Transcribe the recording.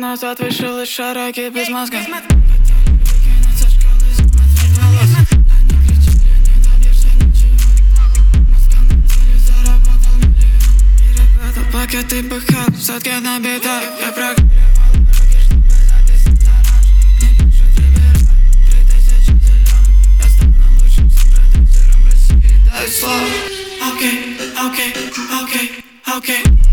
назад вышел из шараги без мозга. Пока ты пыхал, сотки на битах, я прогонял дороги, чтобы записать оранж. Не пишут ребята, 3000 зеленых. Я стану лучшим продюсером России. Дай слово. Окей, окей, окей, окей.